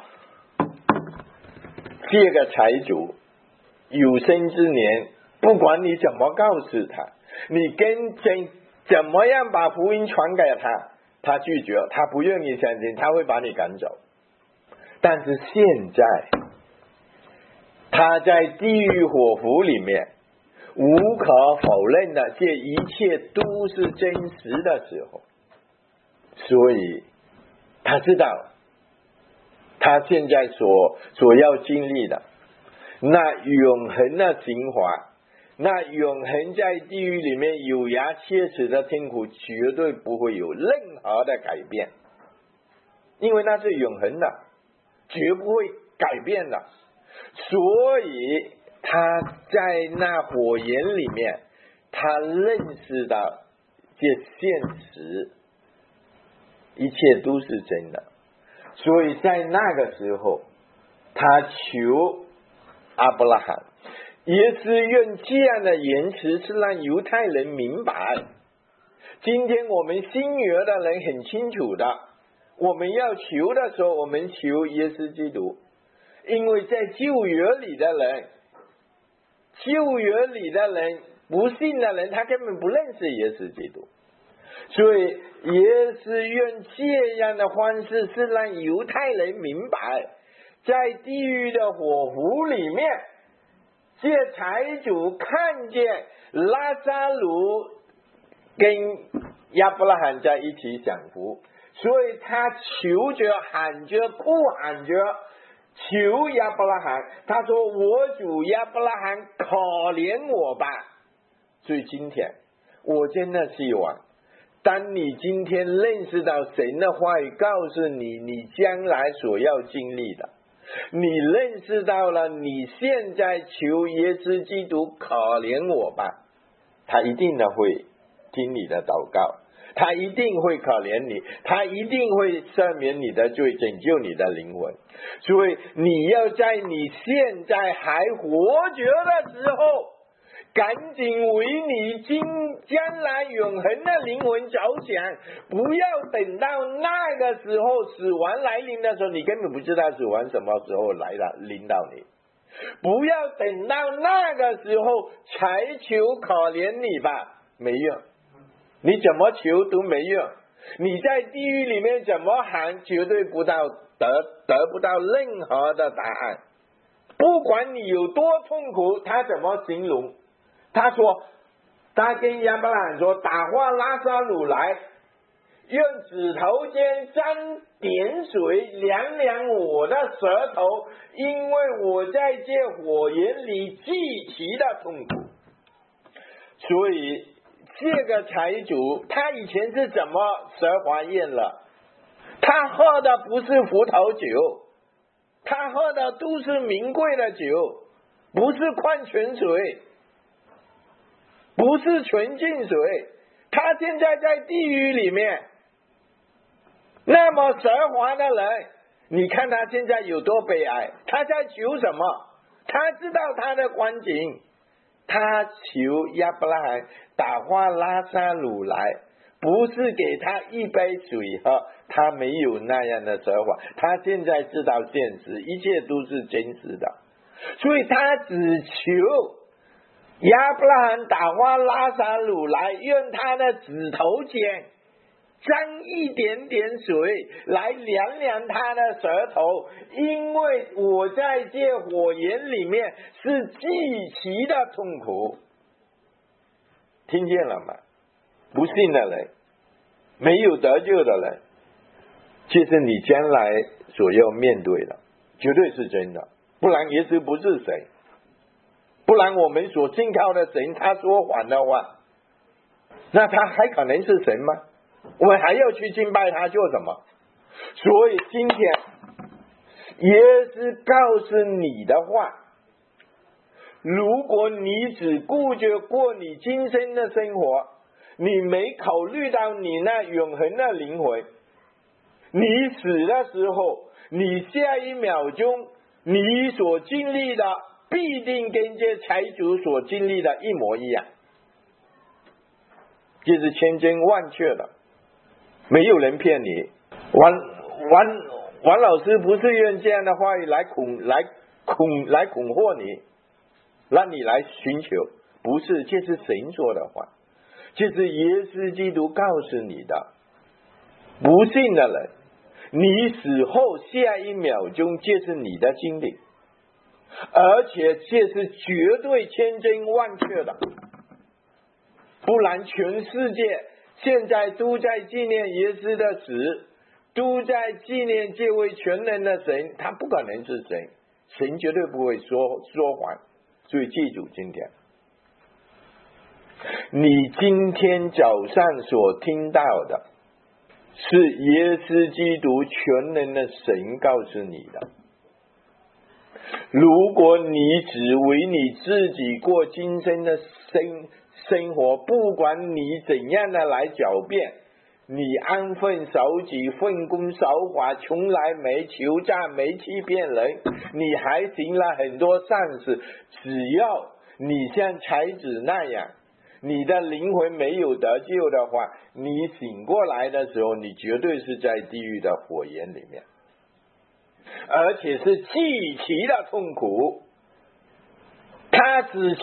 这个财主有生之年，不管你怎么告诉他，你跟怎怎么样把福音传给他，他拒绝，他不愿意相信，他会把你赶走。但是现在他在地狱火湖里面，无可否认的，这一切都是真实的时候， 所以他知道他现在所所要经历的那永恒的精华，那永恒在地狱里面有牙切齿的痛苦，绝对不会有任何的改变，因为那是永恒的，绝不会改变的。所以他在那火焰里面，他认识到这现实一切都是真的，所以在那个时候他求亚伯拉罕，也是用这样的言辞是让犹太人明白，今天我们新约的人很清楚的，我们要求的时候我们求耶稣基督，因为在旧约里的人旧约里的人不信的人，他根本不认识耶稣基督，所以也是用这样的方式是让犹太人明白，在地狱的火湖里面，这财主看见拉撒路跟亚伯拉罕在一起享福，所以他求着喊着哭喊着求亚伯拉罕，他说我主亚伯拉罕可怜我吧。所以今天我真的希望，当你今天认识到神的话语告诉你你将来所要经历的，你认识到了你现在求耶稣基督可怜我吧，他一定的会听你的祷告，他一定会可怜你，他一定会赦免你的罪，拯救你的灵魂。所以你要在你现在还活着的时候，赶紧为你今将来永恒的灵魂着想，不要等到那个时候死亡来临的时候，你根本不知道死亡什么时候来了临到你，不要等到那个时候才求可怜你吧，没用，你怎么求都没用，你在地狱里面怎么喊，绝对不到得得不到任何的答案，不管你有多痛苦。他怎么形容？他说他跟亚伯拉罕说，打发拉撒路来，用指头尖沾点水凉凉我的舌头，因为我在这火焰里极其的痛苦。所以这个财主他以前是怎么蛇华宴了？他喝的不是葡萄酒，他喝的都是名贵的酒，不是矿泉水，不是纯净水。他现在在地狱里面，那么奢华的人，你看他现在有多悲哀，他在求什么？他知道他的光景，他求亚伯拉罕打发拉撒路来，不是给他一杯水喝，他没有那样的奢华，他现在知道现实，一切都是真实的，所以他只求亚伯拉罕打发拉撒路来，用他的指头尖沾一点点水来凉凉他的舌头，因为我在这火焰里面是极其的痛苦。听见了吗？不信的人，没有得救的人，这是你将来所要面对的，绝对是真的，不然耶稣不是神，不然我们所信靠的神他说谎的话，那他还可能是神吗？我们还要去敬拜他做什么？所以今天耶稣告诉你的话，如果你只顾着过你今生的生活，你没考虑到你那永恒的灵魂，你死的时候，你下一秒钟你所经历的必定跟这财主所经历的一模一样，这是千真万确的，没有人骗你。王王王老师不是用这样的话语来恐来恐来恐吓你，让你来寻求，不是，这是神说的话，这是耶稣基督告诉你的。不信的人，你死后下一秒钟这是你的经历，而且这是绝对千真万确的，不然全世界现在都在纪念耶稣的死，都在纪念这位全能的神，他不可能是神，神绝对不会说说谎。所以记住，今天你今天早上所听到的是耶稣基督全能的神告诉你的。如果你只为你自己过今生的生生活，不管你怎样的来狡辩，你安分守己，奉公守法，从来没求诈，没欺骗人，你还行了很多善事，只要你像才子那样，你的灵魂没有得救的话，你醒过来的时候，你绝对是在地狱的火焰里面，而且是极其的痛苦。他只求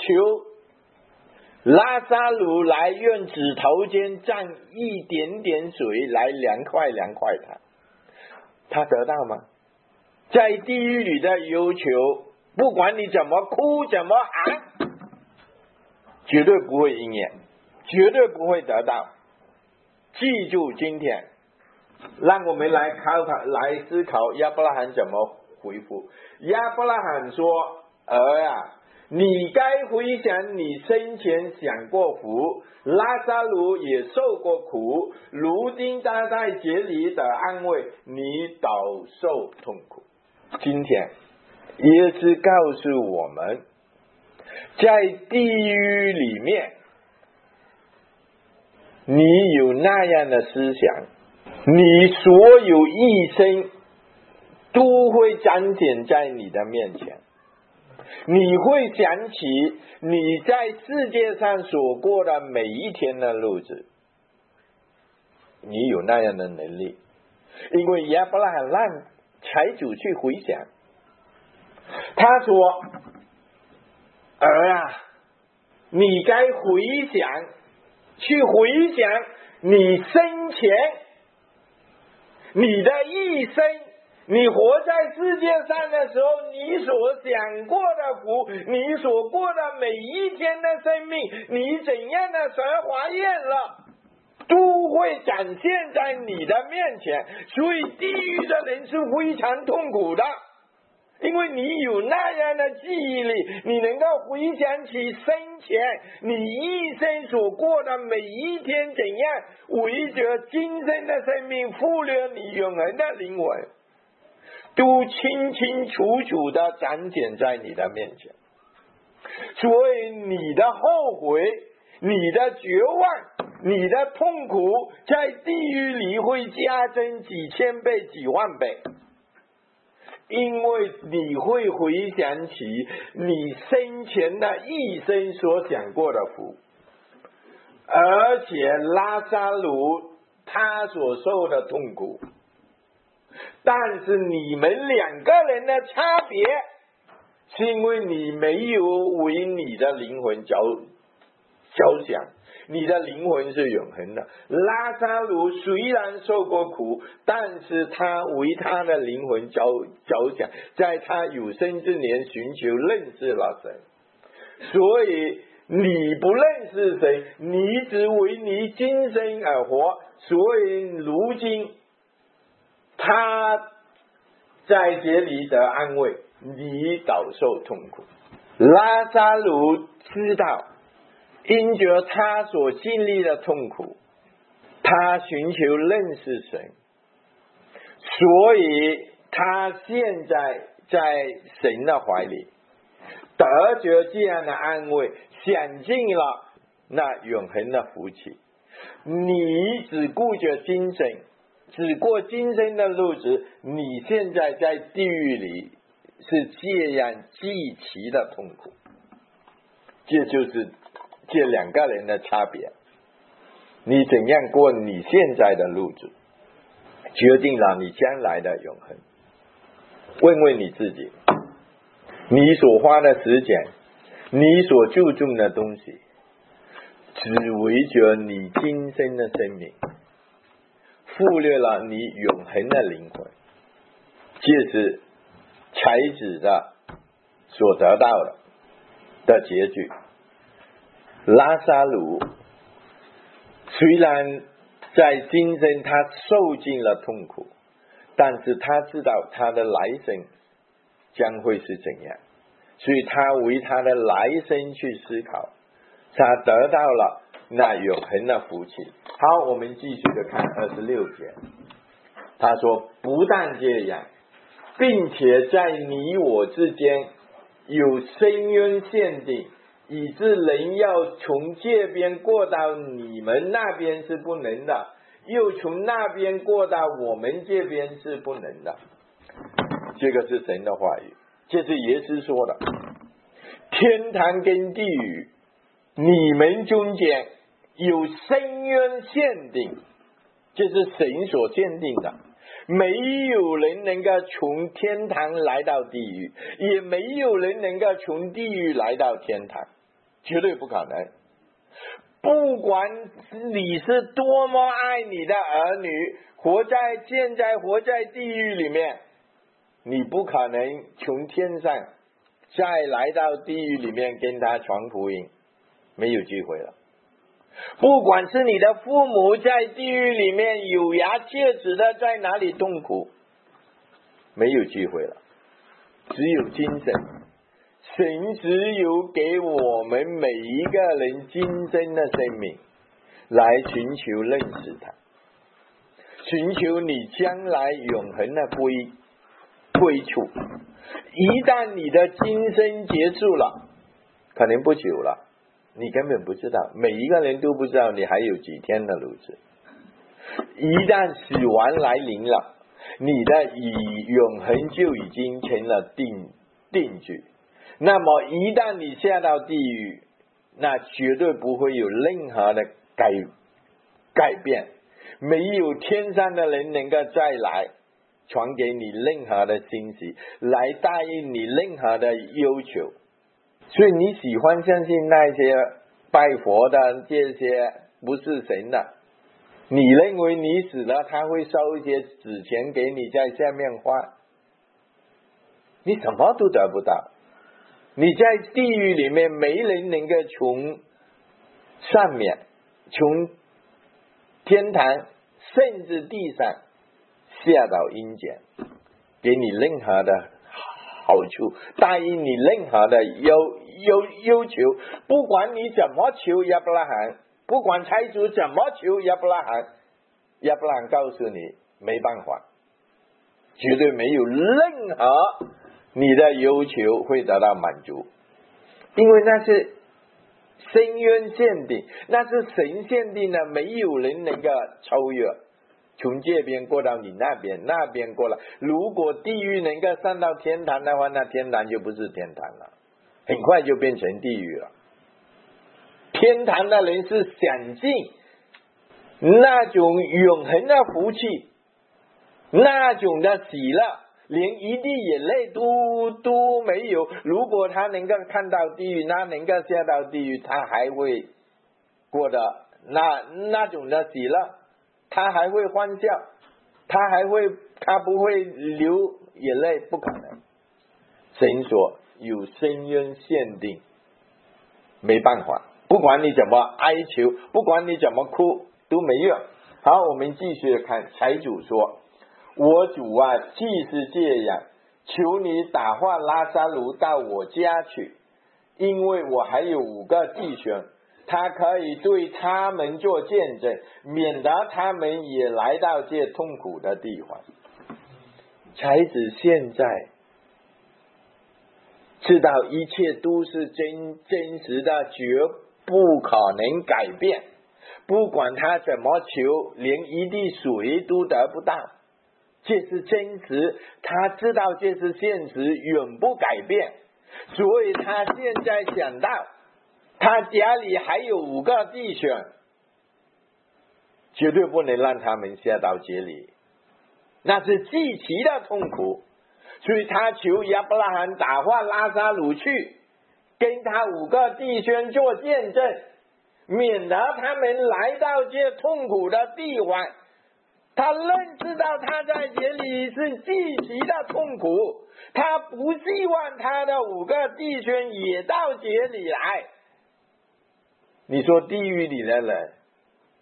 拉撒路来用指头尖蘸一点点水来凉快凉快他，他得到吗？在地狱里的要求，不管你怎么哭怎么喊，绝对不会应验，绝对不会得到。记住今天，让我们来考考来思考亚伯拉罕怎么回复。亚伯拉罕说：儿啊，你该回想你生前享过福，拉撒路也受过苦，如今他在这里的安慰，你倒受痛苦。今天耶稣告诉我们，在地狱里面，你有那样的思想，你所有一生都会彰显在你的面前。你会想起你在世界上所过的每一天的日子，你有那样的能力，因为亚伯拉罕让财主去回想，他说：儿啊，你该回想，去回想你生前，你的一生，你活在世界上的时候，你所想过的苦，你所过的每一天的生命，你怎样的神华验了，都会展现在你的面前。所以地狱的人是非常痛苦的，因为你有那样的记忆力，你能够回想起生前你一生所过的每一天怎样为着今生的生命忽略你永恒的灵魂，都清清楚楚的展现在你的面前。所以你的后悔，你的绝望，你的痛苦，在地狱里会加增几千倍几万倍，因为你会回想起你生前的一生所想过的福，而且拉撒路他所受的痛苦，但是你们两个人的差别，是因为你没有为你的灵魂着着想，你的灵魂是永恒的。拉撒路虽然受过苦，但是他为他的灵魂着着想，在他有生之年寻求认识了神。所以你不认识神，你只为你今生而活，所以如今他在这里的安慰，你倒受痛苦。拉撒路知道，因着他所经历的痛苦，他寻求认识神，所以他现在在神的怀里得着这样的安慰，享尽了那永恒的福气。你只顾着今生，只过今生的日子，你现在在地狱里是这样极其的痛苦。这就是这两个人的差别。你怎样过你现在的日子，决定了你将来的永恒。问问你自己，你所花的时间，你所注重的东西，只为着你今生的生命，忽略了你永恒的灵魂。这是才子的所得到的的结局。拉撒路虽然在今生他受尽了痛苦，但是他知道他的来生将会是怎样，所以他为他的来生去思考，他得到了那永恒的福气。好，我们继续的看二十六节，他说不但这样，并且在你我之间有深渊限定，以致人要从这边过到你们那边是不能的，又从那边过到我们这边是不能的。这个是神的话语，这是耶稣说的。天堂跟地狱你们中间有深渊限定，这是神所限定的，没有人能够从天堂来到地狱，也没有人能够从地狱来到天堂，绝对不可能。不管你是多么爱你的儿女，活在现在活在地狱里面，你不可能从天上再来到地狱里面跟他传福音，没有机会了。不管是你的父母在地狱里面有牙切齿的在哪里痛苦，没有机会了。只有今生，神只有给我们每一个人今生的生命来寻求认识他，寻求你将来永恒的归归处。一旦你的今生结束了，可能不久了，你根本不知道，每一个人都不知道你还有几天的日子。一旦死亡来临了，你的以永恒就已经成了定定局。那么一旦你下到地狱，那绝对不会有任何的改改变，没有天上的人能够再来传给你任何的信息，来答应你任何的要求。所以你喜欢相信那些拜佛的这些不是神的，你认为你死了他会烧一些纸钱给你在下面花，你什么都得不到。你在地狱里面没人能够从上面从天堂甚至地上下到阴间给你任何的好处，答应你任何的要要要求。不管你怎么求亚伯拉罕，不管财主怎么求亚伯拉罕，亚伯拉罕告诉你没办法，绝对没有任何你的要求会得到满足，因为那是深渊限定，那是神限定的，没有人能够超越，从这边过到你那边，那边过来。如果地狱能够上到天堂的话，那天堂就不是天堂了，很快就变成地狱了。天堂的人是享尽那种永恒的福气，那种的喜乐，连一滴眼泪都都没有。如果他能够看到地狱，那能够下到地狱，他还会过的那那种的喜乐，他还会欢笑，他还会他不会流眼泪，不可能。神说有深渊限定，没办法，不管你怎么哀求，不管你怎么哭都没用。好，我们继续看财主说，我主啊，既是这样，求你打发拉撒路到我家去，因为我还有五个弟兄，他可以对他们做见证，免得他们也来到这痛苦的地方。才子现在知道一切都是真真实的，绝不可能改变，不管他怎么求，连一滴水都得不到。这是真实，他知道这是现实，永不改变。所以他现在想到他家里还有五个弟兄，绝对不能让他们下到这里，那是极其的痛苦。所以他求亚伯拉罕打发拉撒路去跟他五个弟兄做见证，免得他们来到这痛苦的地方。他认识到他在这里是极其的痛苦，他不希望他的五个弟兄也到这里来。你说地狱里的人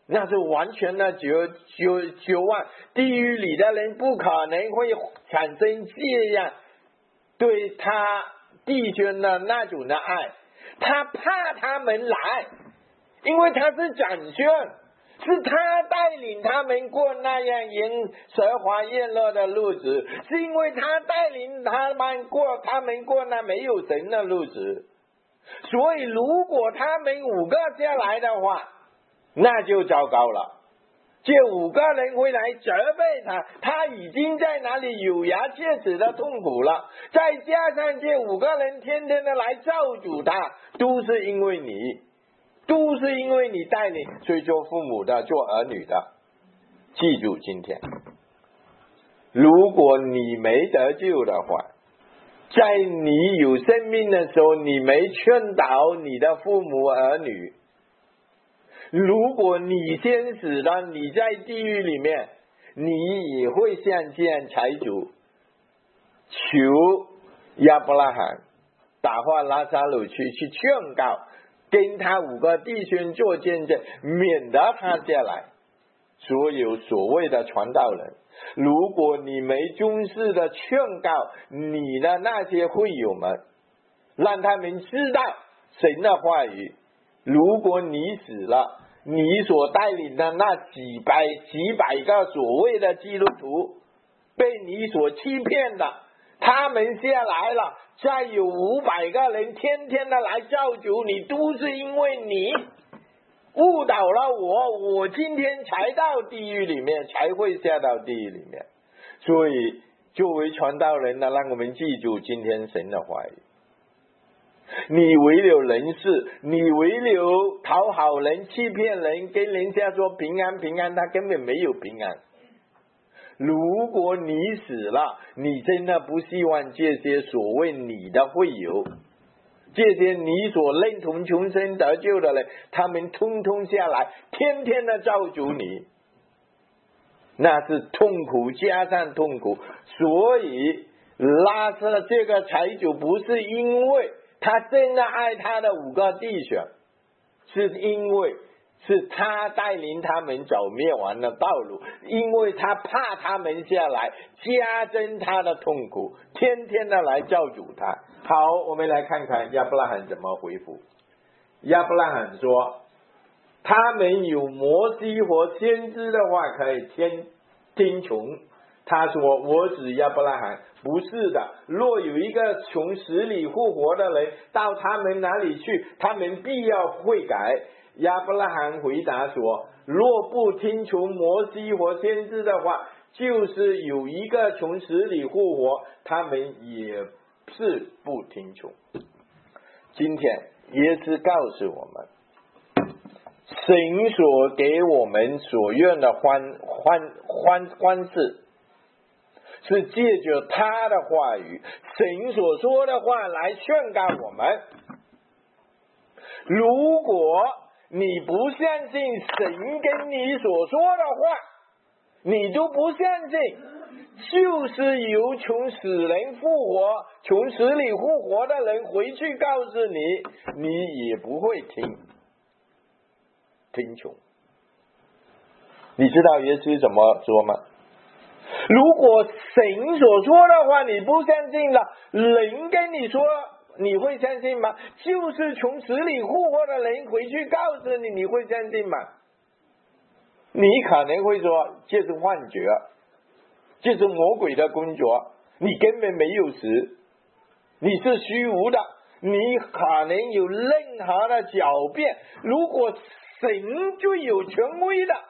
那是完全的绝绝绝望。地狱里的人不可能会产生这样对他弟兄的那种的爱，他怕他们来，因为他是长兄，是他带领他们过那样因奢华宴乐的日子，是因为他带领他们过他们过那没有神的日子。所以如果他们五个下来的话，那就糟糕了。这五个人会来责备他，他已经在那里有牙切齿的痛苦了，再加上这五个人天天的来咒诅他，都是因为你，都是因为你带领，所以做父母的做儿女的，记住今天，如果你没得救的话，在你有生命的时候，你没劝导你的父母儿女，如果你先死了，你在地狱里面，你也会像这样财主求亚伯拉罕打发拉撒路去去劝告，跟他五个弟兄做见证，免得他下来。所有所谓的传道人，如果你没忠实的劝告你的那些会友们，让他们知道神的话语，如果你死了，你所带领的那几百几百个所谓的基督徒被你所欺骗的，他们下来了，再有五百个人天天的来咒诅你，都是因为你误导了我，我今天才到地狱里面，才会下到地狱里面。所以作为传道人呢，让我们记住今天神的话语。你为了人事，你为了讨好人、欺骗人，跟人家说平安平安，他根本没有平安。如果你死了，你真的不希望这些所谓你的会友，这些你所认同重生得救的人，他们通通下来，天天的咒诅你，那是痛苦加上痛苦。所以拉撒这个财主不是因为他真的爱他的五个弟兄，是因为是他带领他们走灭亡的道路，因为他怕他们下来加增他的痛苦，天天的来咒诅他。好，我们来看看亚伯拉罕怎么回复。亚伯拉罕说，他们有摩西和先知的话可以听听从。他说，我指亚伯拉罕，不是的，若有一个从死里复活的人到他们那里去，他们必要悔改。亚伯拉罕回答说，若不听从摩西和先知的话，就是有一个从死里复活，他们也是不听从。今天耶稣告诉我们，神所给我们所愿的欢欢欢欢事，是借着他的话语，神所说的话来劝告我们。如果你不相信神跟你所说的话，你都不相信，就是有从死人复活，从死里复活的人回去告诉你，你也不会听听从。你知道耶稣怎么说吗？如果神所说的话你不相信了，人跟你说，你会相信吗？就是从死里复活的人回去告诉你，你会相信吗？你可能会说，这是幻觉，这是魔鬼的工作，你根本没有死，你是虚无的，你可能有任何的狡辩。如果神就有权威的，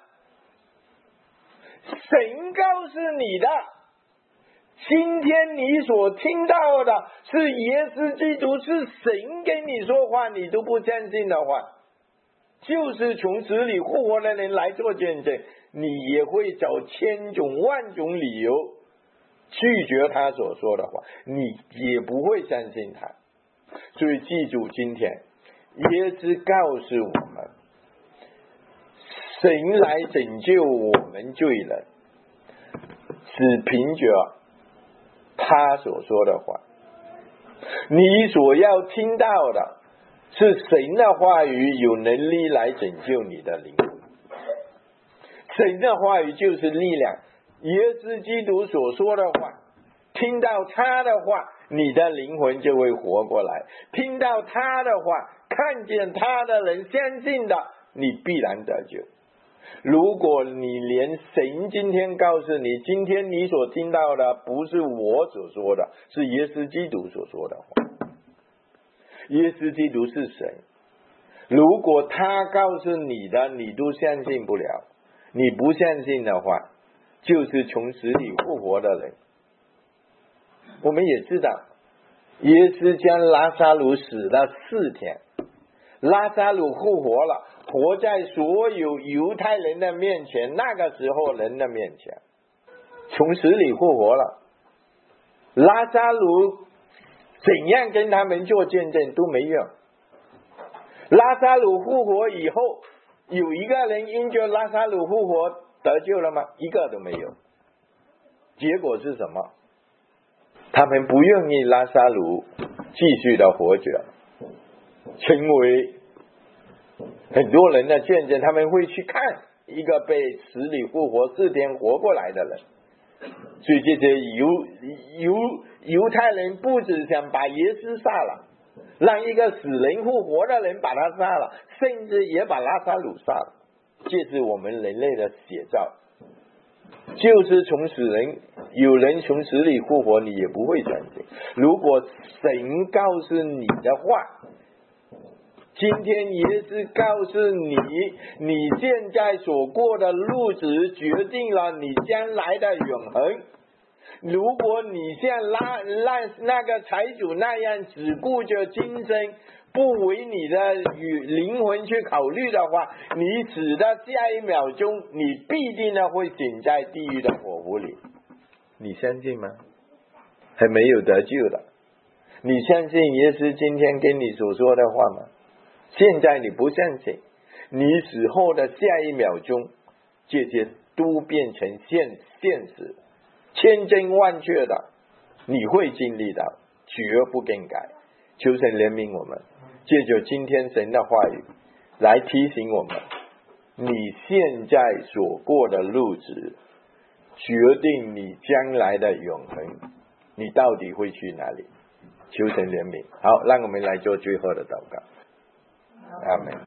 神告诉你的，今天你所听到的是耶稣基督，是神跟你说话，你都不相信的话，就是从死里复活的人来做见证，你也会找千种万种理由拒绝他所说的话，你也不会相信他。所以记住今天耶稣告诉我们，神来拯救我们罪人，是凭着他所说的话。你所要听到的是神的话语，有能力来拯救你的灵魂。 神的话语就是力量。耶稣基督所说的话，听到他的话，你的灵魂就会活过来。听到他的话，看见他的人，相信的，你必然得救。如果你连神今天告诉你，今天你所听到的不是我所说的，是耶稣基督所说的话。耶稣基督是神，如果他告诉你的你都相信不了，你不相信的话，就是从死里复活的人。我们也知道耶稣将拉撒路死了四天，拉撒路复活了，活在所有犹太人的面前，那个时候人的面前，从死里复活了。拉撒路怎样跟他们做见证都没用。拉撒路复活以后，有一个人因着拉撒路复活得救了吗？一个都没有。结果是什么？他们不愿意拉撒路继续的活着，成为很多人的见证。他们会去看一个被死里复活四天活过来的人。所以这些犹犹犹太人不只想把耶稣杀了，让一个死人复活的人把他杀了，甚至也把拉撒路杀了。这是我们人类的写照，就是从死人有人从死里复活，你也不会相信。如果神告诉你的话，今天耶稣告诉你，你现在所过的日子决定了你将来的永恒。如果你像拉拉那个财主那样只顾着今生，不为你的灵魂去考虑的话，你死的下一秒钟，你必定的会醒在地狱的火湖里。你相信吗？还没有得救的。你相信耶稣今天跟你所说的话吗？现在你不相信，你死后的下一秒钟，这些都变成现现实，千真万确的，你会经历到，绝不更改。求神怜悯我们，借着今天神的话语来提醒我们，你现在所过的日子决定你将来的永恒，你到底会去哪里？求神怜悯。好，让我们来做最后的祷告。阿们。